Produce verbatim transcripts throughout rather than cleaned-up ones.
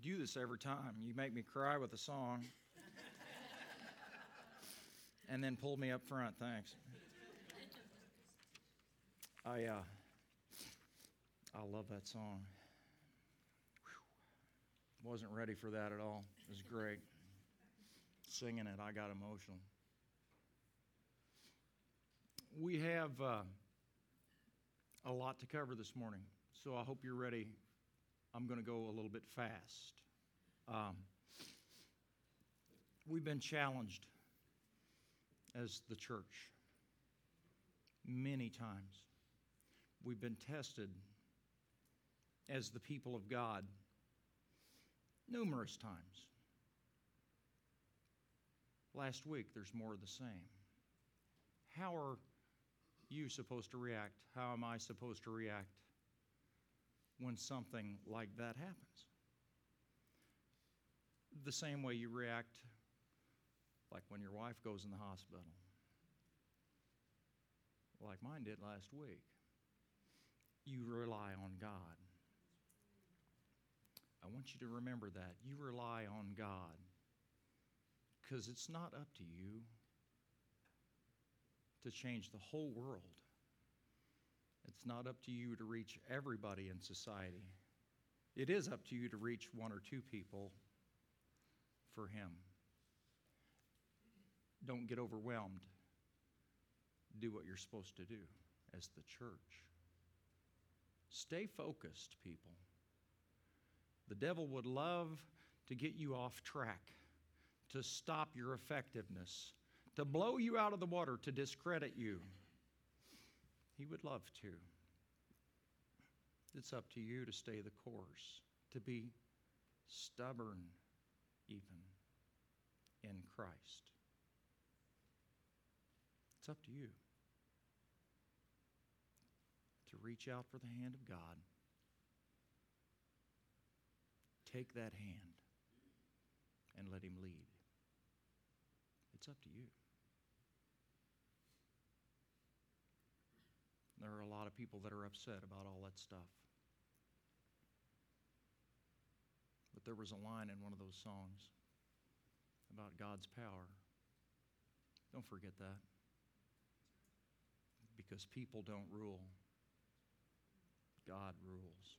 do this every time. You make me cry with a song and then pull me up front. Thanks. I uh, I love that song. Whew. Wasn't ready for that at all. It was great. Singing it, I got emotional. We have uh, a lot to cover this morning, so I hope you're ready. I'm going to go a little bit fast. Um, we've been challenged as the church many times. We've been tested as the people of God numerous times. Last week, there's more of the same. How are you supposed to react? How am I supposed to react when something like that happens? The same way you react like when your wife goes in the hospital, like mine did last week. You rely on God. I want you to remember that. You rely on God because it's not up to you to change the whole world. It's not up to you to reach everybody in society. It is up to you to reach one or two people for Him. Don't get overwhelmed. Do what you're supposed to do as the church. Stay focused, people. The devil would love to get you off track, to stop your effectiveness, to blow you out of the water, to discredit you. He would love to. It's up to you to stay the course, to be stubborn even in Christ. It's up to you to reach out for the hand of God. Take that hand and let Him lead. It's up to you. There are a lot of people that are upset about all that stuff. But there was a line in one of those songs about God's power. Don't forget that. Because people don't rule. God rules.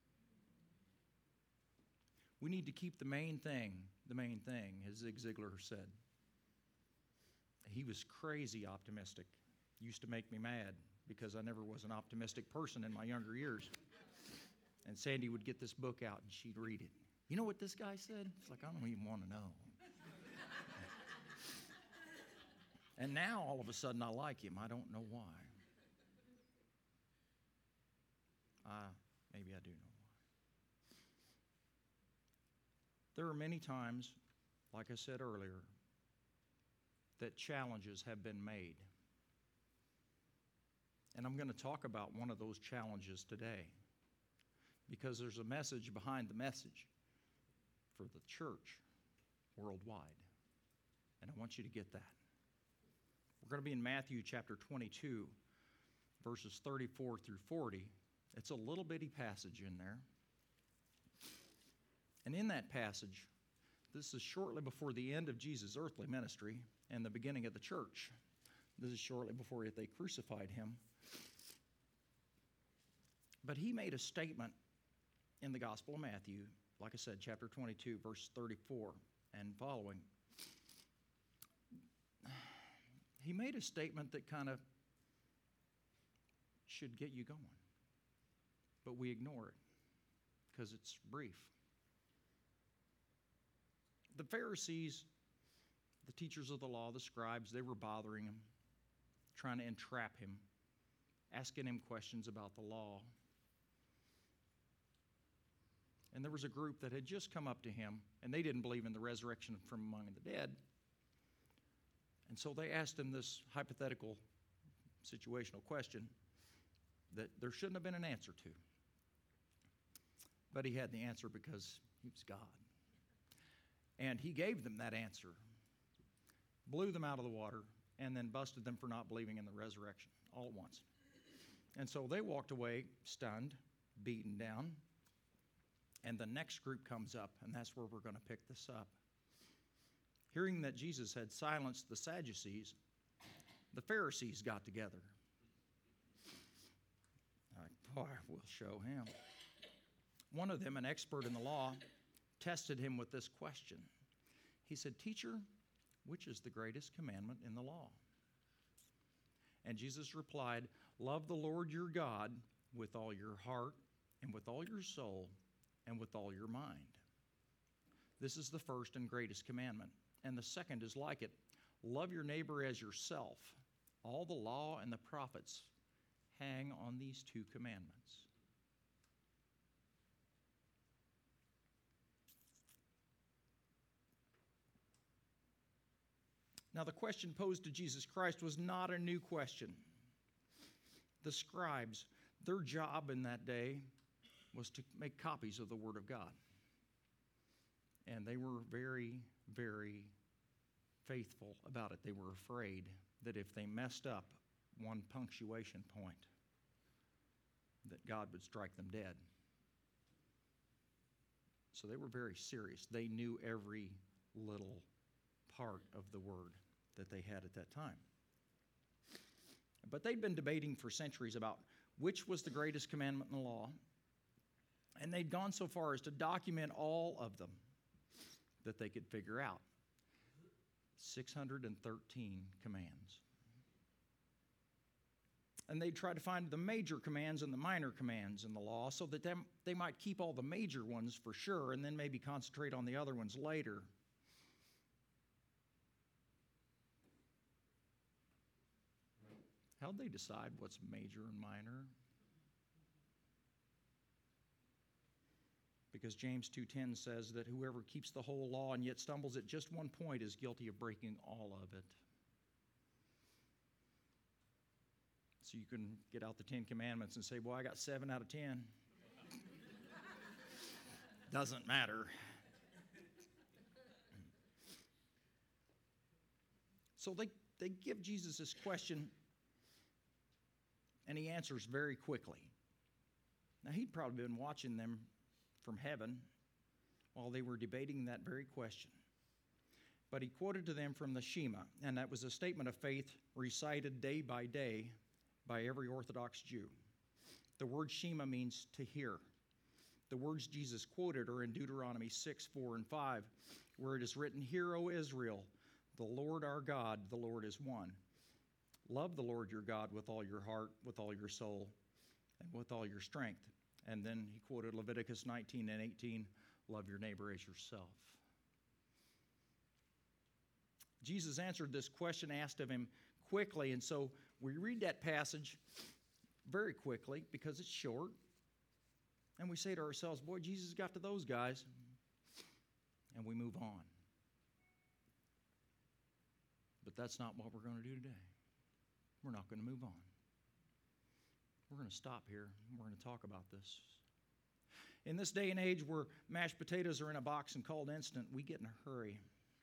We need to keep the main thing, the main thing, as Zig Ziglar said. He was crazy optimistic. Used to make me mad because I never was an optimistic person in my younger years. And Sandy would get this book out and she'd read it. You know what this guy said? It's like, I don't even want to know. And now, all of a sudden, I like him. I don't know why. Uh, maybe I do know why. There are many times, like I said earlier, that challenges have been made. And I'm going to talk about one of those challenges today because there's a message behind the message for the church worldwide. And I want you to get that. We're going to be in Matthew chapter twenty-two, verses thirty-four through forty. It's a little bitty passage in there. And in that passage, this is shortly before the end of Jesus' earthly ministry and the beginning of the church. This is shortly before they crucified Him. But He made a statement in the Gospel of Matthew, like I said, chapter twenty-two, verse thirty-four and following. He made a statement that kind of should get you going. But we ignore it because it's brief. The Pharisees, the teachers of the law, the scribes, they were bothering Him, trying to entrap Him, asking Him questions about the law. And there was a group that had just come up to Him, and they didn't believe in the resurrection from among the dead. And so they asked Him this hypothetical, situational question that there shouldn't have been an answer to. But He had the answer because He was God. And He gave them that answer, blew them out of the water, and then busted them for not believing in the resurrection all at once. And so they walked away stunned, beaten down, And the next group comes up, and that's where we're going to pick this up. Hearing that Jesus had silenced the Sadducees, the Pharisees got together. Like, boy, we'll show him. One of them, an expert in the law, tested him with this question. He said, "Teacher, which is the greatest commandment in the law?" And Jesus replied, "Love the Lord your God with all your heart and with all your soul and with all your mind. This is the first and greatest commandment. And the second is like it. Love your neighbor as yourself. All the law and the prophets hang on these two commandments." Now, the question posed to Jesus Christ was not a new question. The scribes, their job in that day was to make copies of the Word of God. And they were very, very faithful about it. They were afraid that if they messed up one punctuation point, that God would strike them dead. So they were very serious. They knew every little part of the Word that they had at that time. But they'd been debating for centuries about which was the greatest commandment in the law, and they'd gone so far as to document all of them that they could figure out. six hundred thirteen commands. And they'd try to find the major commands and the minor commands in the law so that them, they might keep all the major ones for sure and then maybe concentrate on the other ones later. How'd they decide what's major and minor? Because James two ten says that whoever keeps the whole law and yet stumbles at just one point is guilty of breaking all of it. So you can get out the Ten Commandments and say, "Well, I got seven out of ten." Doesn't matter. So they, they give Jesus this question, and he answers very quickly. Now, he'd probably been watching them from heaven while they were debating that very question. But he quoted to them from the Shema, and that was a statement of faith recited day by day by every Orthodox Jew. The word Shema means to hear. The words Jesus quoted are in Deuteronomy six, four, and five, where it is written, "Hear, O Israel, the Lord our God, the Lord is one. Love the Lord your God with all your heart, with all your soul, and with all your strength." And then he quoted Leviticus nineteen and eighteen, "Love your neighbor as yourself." Jesus answered this question asked of him quickly, and so we read that passage very quickly because it's short, and we say to ourselves, "Boy, Jesus got to those guys," and we move on. But that's not what we're going to do today. We're not going to move on. We're going to stop here. We're going to talk about this. In this day and age where mashed potatoes are in a box and called instant, we get in a hurry.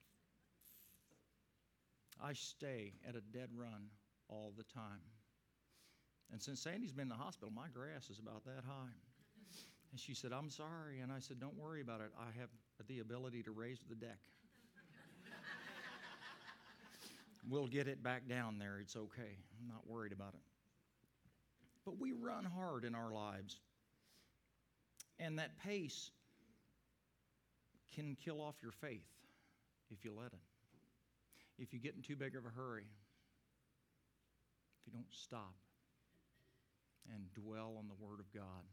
I stay at a dead run all the time. And since Sandy's been in the hospital, my grass is about that high. And she said, "I'm sorry." And I said, "Don't worry about it. I have the ability to raise the deck. We'll get it back down there. It's okay. I'm not worried about it." But we run hard in our lives. And that pace can kill off your faith if you let it. If you get in too big of a hurry. If you don't stop and dwell on the Word of God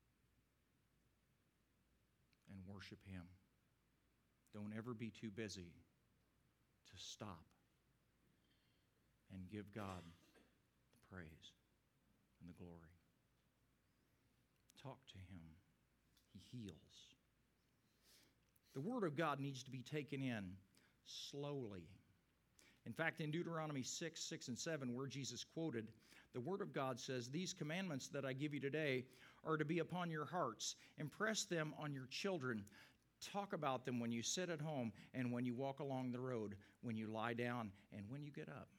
and worship Him. Don't ever be too busy to stop and give God the praise and the glory. Talk to Him. He heals. The Word of God needs to be taken in slowly. In fact, in Deuteronomy six, six, and seven, where Jesus quoted, the Word of God says, "These commandments that I give you today are to be upon your hearts. Impress them on your children. Talk about them when you sit at home and when you walk along the road, when you lie down and when you get up."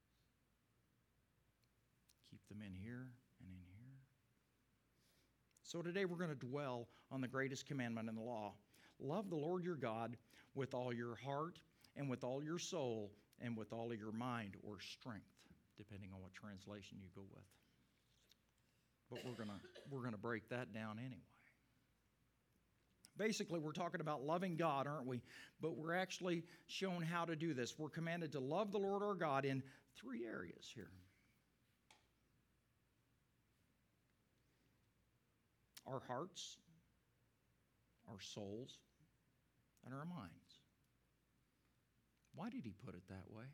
Keep them in here and in here. So today we're going to dwell on the greatest commandment in the law. Love the Lord your God with all your heart and with all your soul and with all of your mind or strength, depending on what translation you go with. But we're going to we're going to break that down anyway. Basically, we're talking about loving God, aren't we? But we're actually shown how to do this. We're commanded to love the Lord our God in three areas here. Our hearts, our souls, and our minds. Why did he put it that way?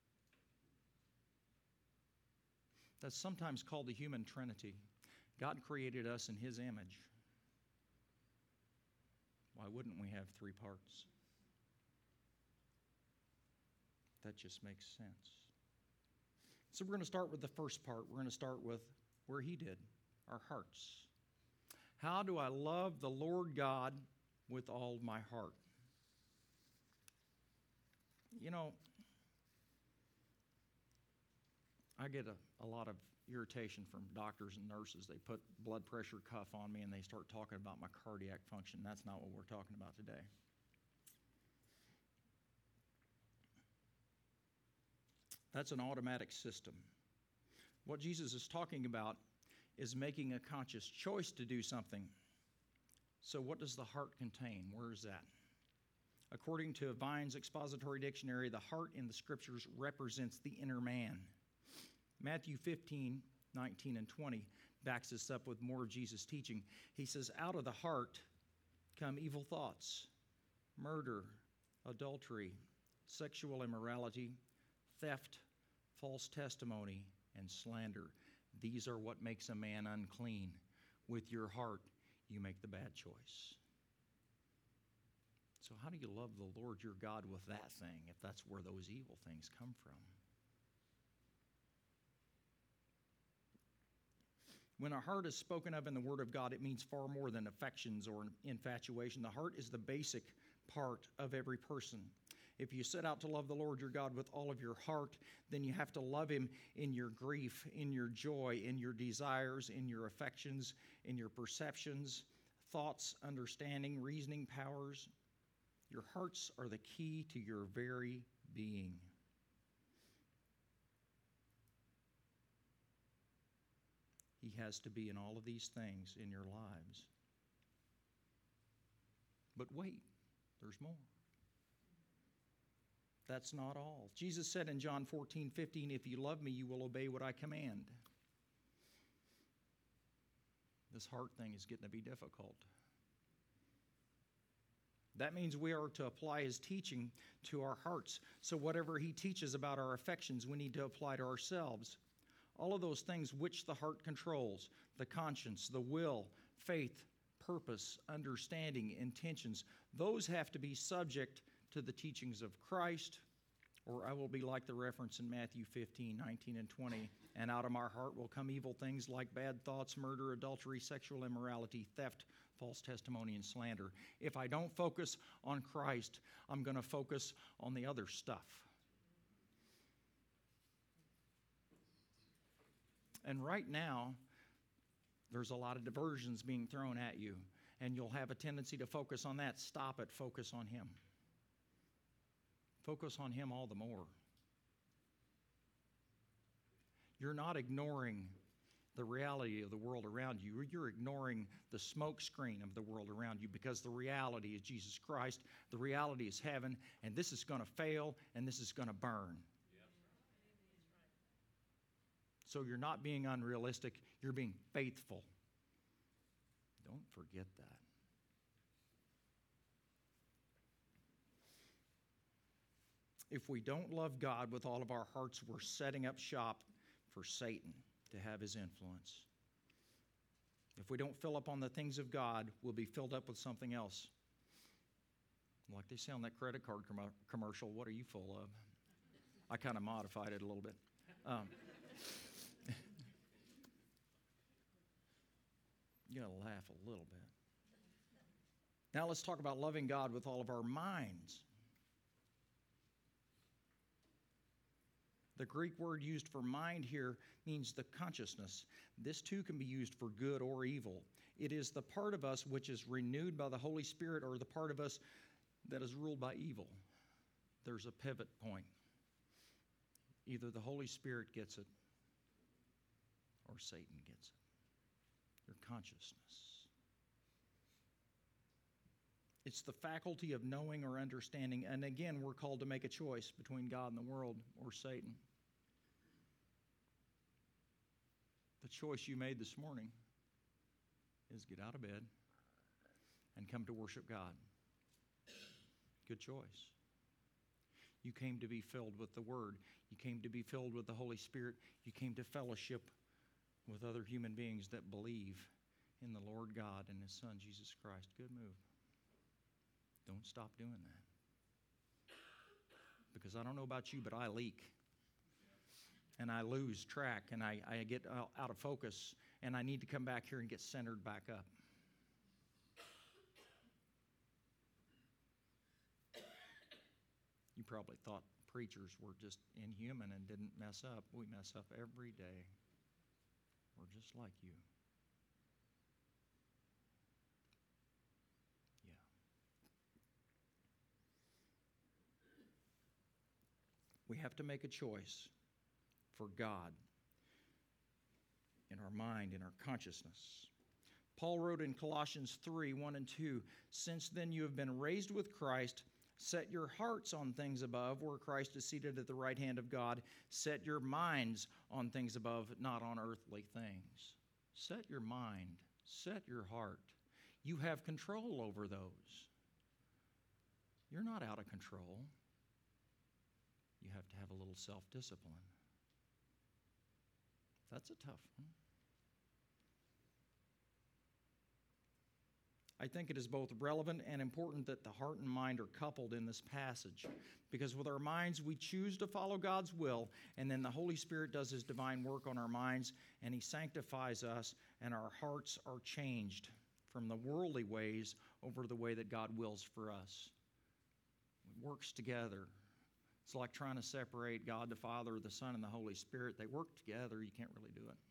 That's sometimes called the human trinity. God created us in his image. Why wouldn't we have three parts? That just makes sense. So we're going to start with the first part. We're going to start with where he did, our hearts. How do I love the Lord God with all my heart? You know, I get a, a lot of irritation from doctors and nurses. They put blood pressure cuff on me and they start talking about my cardiac function. That's not what we're talking about today. That's an automatic system. What Jesus is talking about is making a conscious choice to do something. So what does the heart contain? Where is that? According to Vine's Expository Dictionary, the heart in the Scriptures represents the inner man. Matthew fifteen, nineteen, and twenty backs this up with more of Jesus' teaching. He says, out of the heart come evil thoughts, murder, adultery, sexual immorality, theft, false testimony, and slander. These are what makes a man unclean. With your heart, you make the bad choice. So how do you love the Lord your God with that thing, if that's where those evil things come from? When our heart is spoken of in the Word of God, it means far more than affections or infatuation. The heart is the basic part of every person. If you set out to love the Lord your God with all of your heart, then you have to love him in your grief, in your joy, in your desires, in your affections, in your perceptions, thoughts, understanding, reasoning powers. Your hearts are the key to your very being. He has to be in all of these things in your lives. But wait, there's more. That's not all. Jesus said in John fourteen, fifteen, if you love me, you will obey what I command. This heart thing is getting to be difficult. That means we are to apply his teaching to our hearts. So whatever he teaches about our affections, we need to apply to ourselves. All of those things which the heart controls, the conscience, the will, faith, purpose, understanding, intentions, those have to be subject to the teachings of Christ, or I will be like the reference in Matthew fifteen, nineteen, and twenty, and out of my heart will come evil things like bad thoughts, murder, adultery, sexual immorality, theft, false testimony, and slander. If I don't focus on Christ, I'm going to focus on the other stuff. And right now, there's a lot of diversions being thrown at you, and you'll have a tendency to focus on that. Stop it. Focus on him. Focus on him all the more. You're not ignoring the reality of the world around you. You're ignoring the smoke screen of the world around you, because the reality is Jesus Christ. The reality is heaven, and this is going to fail, and this is going to burn. So you're not being unrealistic. You're being faithful. Don't forget that. If we don't love God with all of our hearts, we're setting up shop for Satan to have his influence. If we don't fill up on the things of God, we'll be filled up with something else. Like they say on that credit card com- commercial, what are you full of? I kind of modified it a little bit. Um, you gotta laugh a little bit. Now let's talk about loving God with all of our minds. The Greek word used for mind here means the consciousness. This too can be used for good or evil. It is the part of us which is renewed by the Holy Spirit, or the part of us that is ruled by evil. There's a pivot point. Either the Holy Spirit gets it or Satan gets it. Your consciousness. It's the faculty of knowing or understanding. And again, we're called to make a choice between God and the world or Satan. The choice you made this morning is get out of bed and come to worship God. Good choice. You came to be filled with the Word. You came to be filled with the Holy Spirit. You came to fellowship with other human beings that believe in the Lord God and His Son, Jesus Christ. Good move. Don't stop doing that. Because I don't know about you, but I leak. And I lose track, and I, I get out of focus, and I need to come back here and get centered back up. You probably thought preachers were just inhuman and didn't mess up. We mess up every day. We're just like you. Yeah. We have to make a choice for God in our mind, in our consciousness. Paul wrote in Colossians three, one and two, "Since then you have been raised with Christ, set your hearts on things above, where Christ is seated at the right hand of God. Set your minds on things above, not on earthly things." Set your mind. Set your heart. You have control over those. You're not out of control. You have to have a little self-discipline. That's a tough one. I think it is both relevant and important that the heart and mind are coupled in this passage, because with our minds we choose to follow God's will, and then the Holy Spirit does His divine work on our minds, and He sanctifies us, and our hearts are changed from the worldly ways over to the way that God wills for us. It works together. It's like trying to separate God the Father, the Son, and the Holy Spirit. They work together. You can't really do it.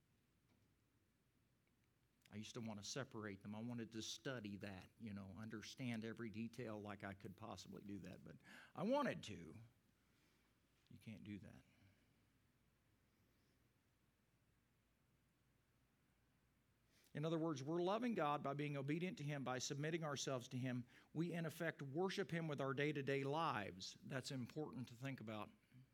I used to want to separate them. I wanted to study that, you know, understand every detail like I could possibly do that. But I wanted to. You can't do that. In other words, we're loving God by being obedient to Him, by submitting ourselves to Him. We, in effect, worship Him with our day-to-day lives. That's important to think about.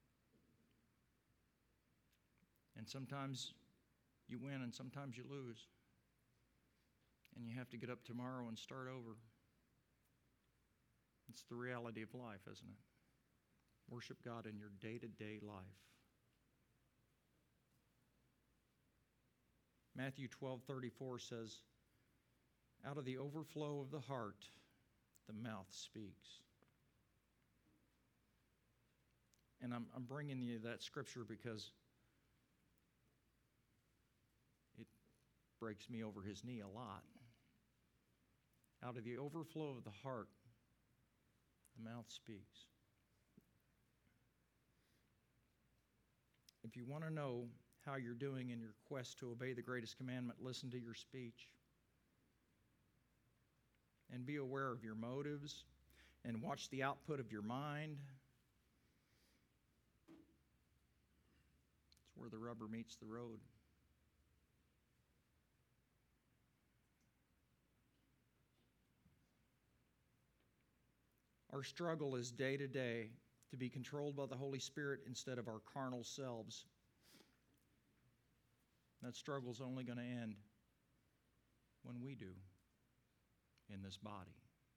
And sometimes you win and sometimes you lose. And you have to get up tomorrow and start over. It's the reality of life, isn't it? Worship God in your day-to-day life. Matthew twelve thirty-four says, "Out of the overflow of the heart, the mouth speaks." And I'm, I'm bringing you that scripture because it breaks me over his knee a lot. Out of the overflow of the heart, the mouth speaks. If you want to know how you're doing in your quest to obey the greatest commandment, listen to your speech. And be aware of your motives and watch the output of your mind. It's where the rubber meets the road. Our struggle is day to day to be controlled by the Holy Spirit instead of our carnal selves. That struggle's only going to end when we do in this body.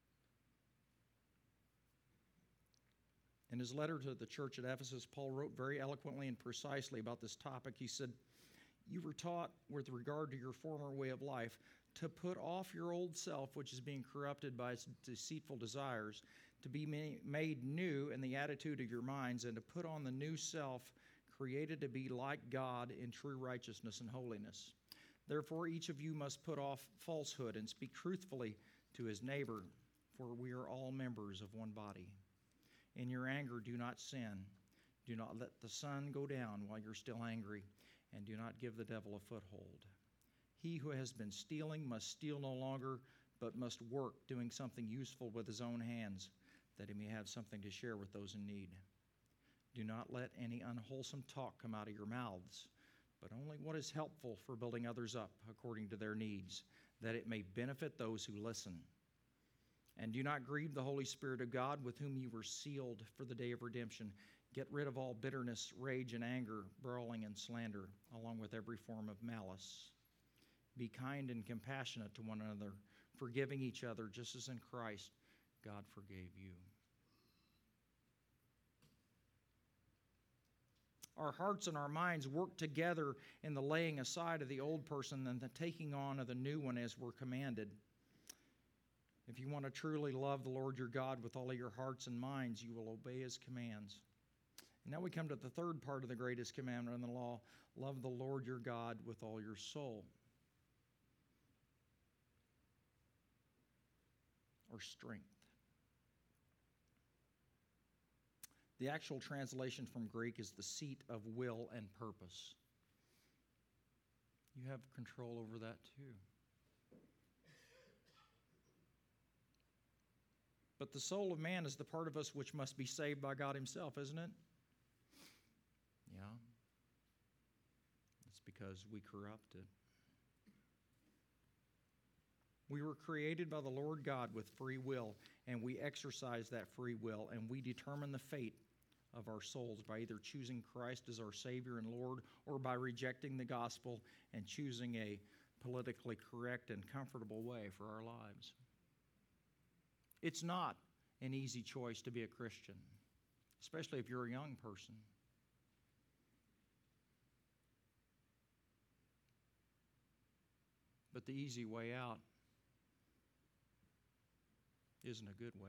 In his letter to the church at Ephesus, Paul wrote very eloquently and precisely about this topic. He said, "You were taught with regard to your former way of life to put off your old self, which is being corrupted by its deceitful desires, to be made new in the attitude of your minds, and to put on the new self, created to be like God in true righteousness and holiness. Therefore, each of you must put off falsehood and speak truthfully to his neighbor, for we are all members of one body. In your anger, do not sin. Do not let the sun go down while you're still angry, and do not give the devil a foothold. He who has been stealing must steal no longer, but must work, doing something useful with his own hands, that he may have something to share with those in need. Do not let any unwholesome talk come out of your mouths, but only what is helpful for building others up according to their needs, that it may benefit those who listen. And do not grieve the Holy Spirit of God, with whom you were sealed for the day of redemption. Get rid of all bitterness, rage, and anger, brawling and slander, along with every form of malice. Be kind and compassionate to one another, forgiving each other, just as in Christ God forgave you. Our hearts and our minds work together in the laying aside of the old person and the taking on of the new one as we're commanded. If you want to truly love the Lord your God with all of your hearts and minds, you will obey his commands. And now we come to the third part of the greatest commandment in the law: love the Lord your God with all your soul. Or strength. The actual translation from Greek is the seat of will and purpose. You have control over that too. But the soul of man is the part of us which must be saved by God himself, isn't it? Yeah. It's because we corrupt it. We were created by the Lord God with free will, and we exercise that free will, and we determine the fate of our souls by either choosing Christ as our Savior and Lord, or by rejecting the gospel and choosing a politically correct and comfortable way for our lives. It's not an easy choice to be a Christian, especially if you're a young person. But the easy way out isn't a good way.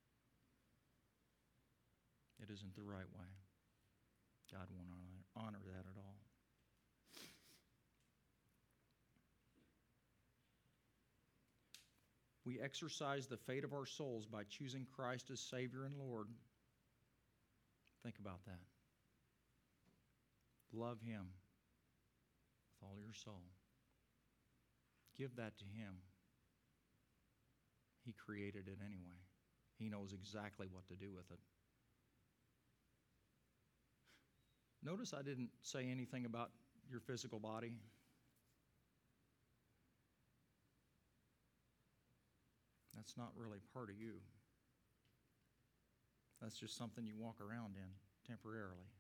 It isn't the right way. God won't honor, honor that at all. We exercise the fate of our souls by choosing Christ as Savior and Lord. Think about that. Love him with all your soul. Give that to him. He created it anyway. He knows exactly what to do with it. Notice I didn't say anything about your physical body. That's not really part of you. That's just something you walk around in temporarily.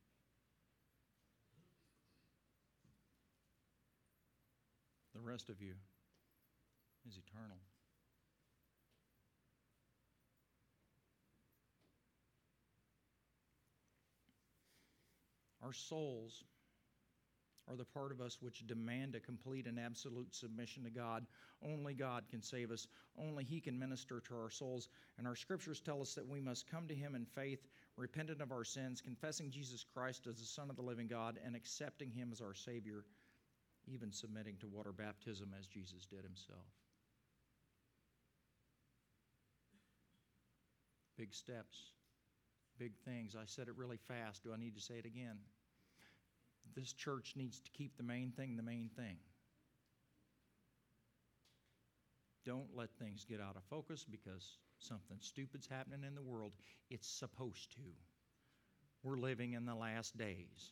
The rest of you is eternal. Our souls are the part of us which demand a complete and absolute submission to God. Only God can save us. Only he can minister to our souls. And our scriptures tell us that we must come to him in faith, repentant of our sins, confessing Jesus Christ as the Son of the living God, and accepting him as our Savior, even submitting to water baptism as Jesus did himself. Big steps, big things. I said it really fast. Do I need to say it again? This church needs to keep the main thing the main thing. Don't let things get out of focus because something stupid's happening in the world. It's supposed to. We're living in the last days.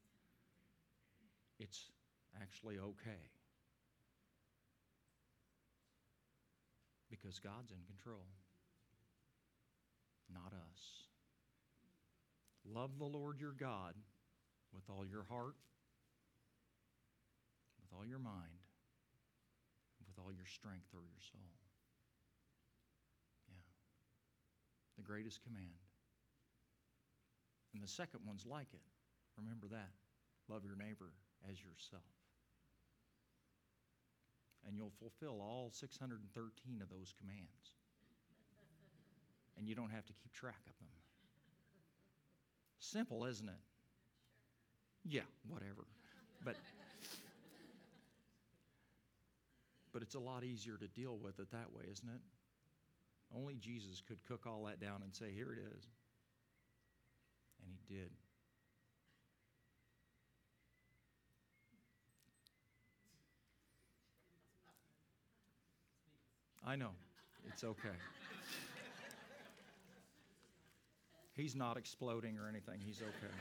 It's actually okay. Because God's in control, not us. Love the Lord your God with all your heart, with all your mind, with all your strength or your soul. Yeah. The greatest command. And the second one's like it. Remember that. Love your neighbor as yourself. And you'll fulfill all six hundred thirteen of those commands. And you don't have to keep track of them. Simple, isn't it? Yeah, whatever. But but it's a lot easier to deal with it that way, isn't it? Only Jesus could cook all that down and say, here it is. And he did. I know. It's okay. He's not exploding or anything. He's okay.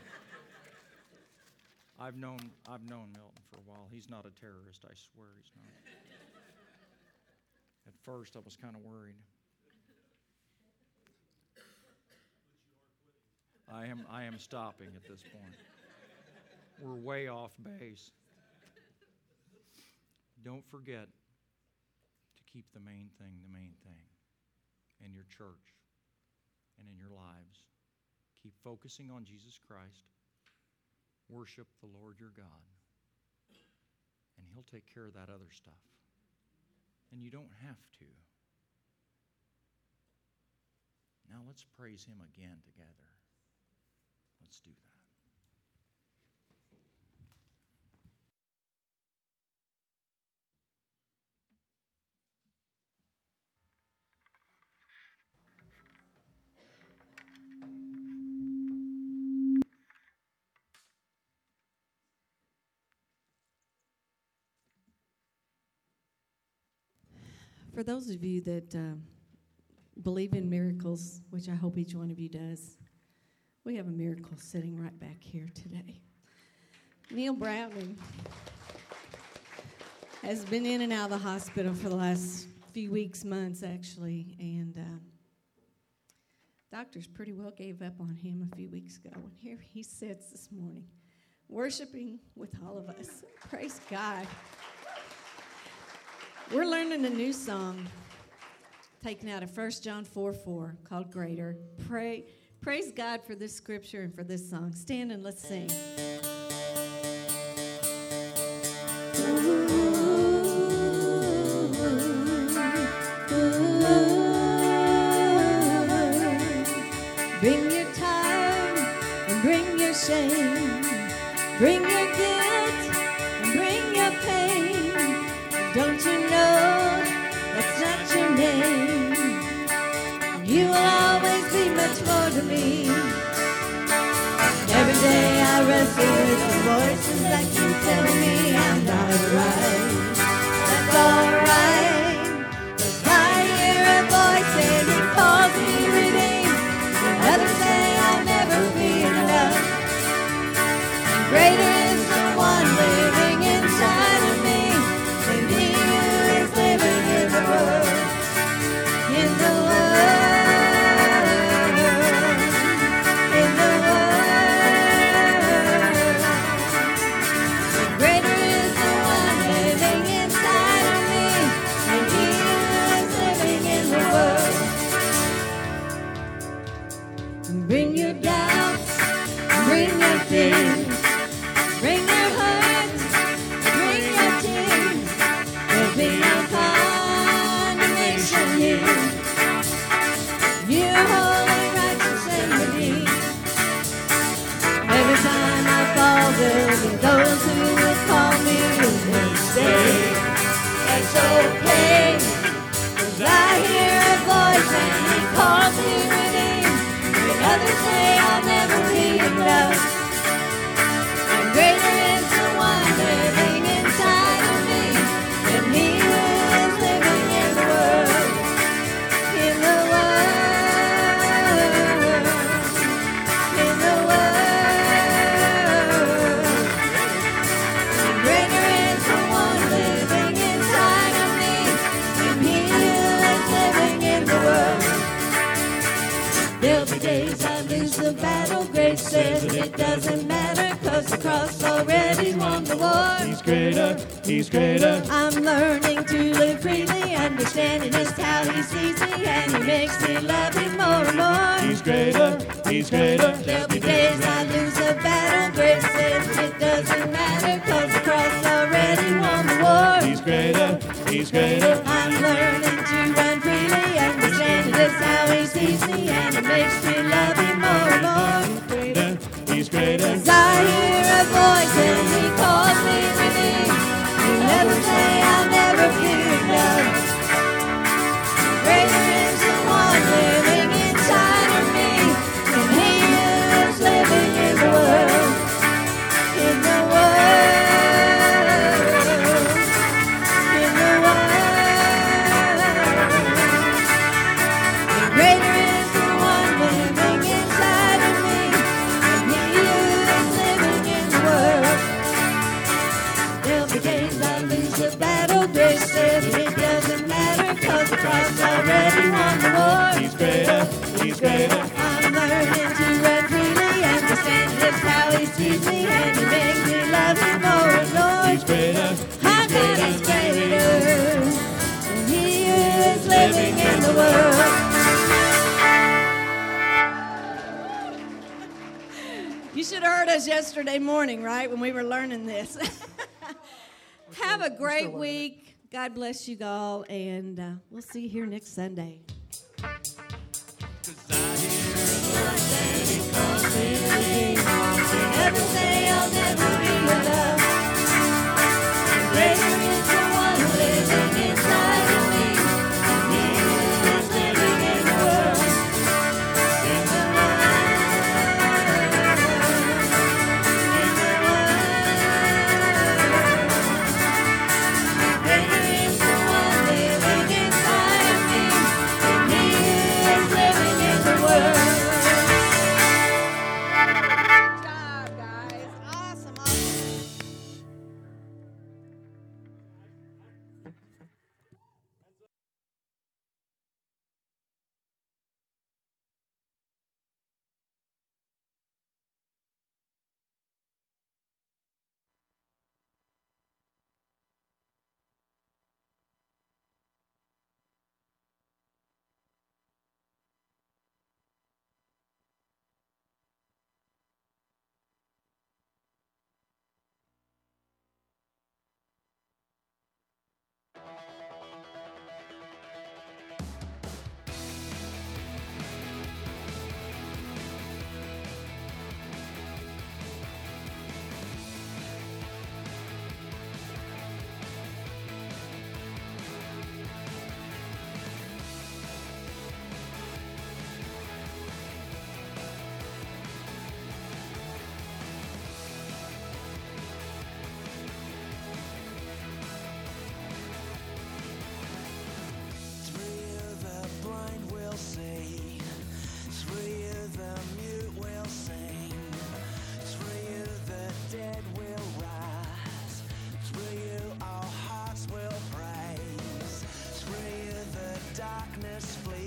I've known I've known Milton for a while. He's not a terrorist, I swear he's not. At first I was kind of worried. I am I am stopping at this point. We're way off base. Don't forget to keep the main thing the main thing in your church and in your lives. Keep focusing on Jesus Christ. Worship the Lord your God. And He'll take care of that other stuff. And you don't have to. Now let's praise Him again together. Let's do that. For those of you that uh, believe in miracles, which I hope each one of you does, we have a miracle sitting right back here today. Neil Browning has been in and out of the hospital for the last few weeks, months actually, and uh, doctors pretty well gave up on him a few weeks ago. And here he sits this morning, worshiping with all of us. Praise God. We're learning a new song taken out of First John four four called Greater. Pray, praise God for this scripture and for this song. Stand and let's sing. Bring your time and bring your shame. Bring your guilt and bring your pain. Don't you know that's not your name? You will always be much more to me. Every day I wrestle with the voices that keep telling me I'm not right. That's alright. 'Cause I hear a voice and He calls me redeemed. And others say I'll never be enough. And greater is the one living inside of me than He who is living in the world. In the world. In the world. And greater is the one living inside of me than He who is living in the world. And bring your doubts, bring your fears, bring your hurts, bring your tears. There'll be no condemnation here. You're holy, righteous, and redeemed. Every time I fall, there'll be those who will call me and they say, that's okay. 'Cause I hear a voice and He calls me redeemed. And others say I'll never be enough. And greater is the one living inside of me than He who is living in the world. In the world. In the world. And greater is the one living inside of me than He who is living in the world. There'll be days I lose the battle. Grace says it doesn't matter, 'cause the cross already won the war. He's greater, He's greater. I'm learning to live freely, understanding just how He sees me, and He makes me love Him more and more. He's greater, He's greater. There'll be days I lose a battle. Grace says it doesn't matter, 'cause the cross already won the war. He's greater, He's greater. I'm learning to run freely, understanding just how He sees me, and it makes me love Him more and more. Greater, He's greater. 'Cause I hear a voice and He calls me redeemed. He'll never say I'll never be enough. Greater is the one living inside of me than He who is living in the world. In the world. In the world. living in the world. You should have heard us yesterday morning, right, when we were learning this. Have a great week. God bless you all, and uh, we'll see you here next Sunday. Never say I'll never be your love. Greater is the one living inside of me. He is living in the world. In the world. In the world. Greater is the one living inside of me. He is living in the world. darkness flee.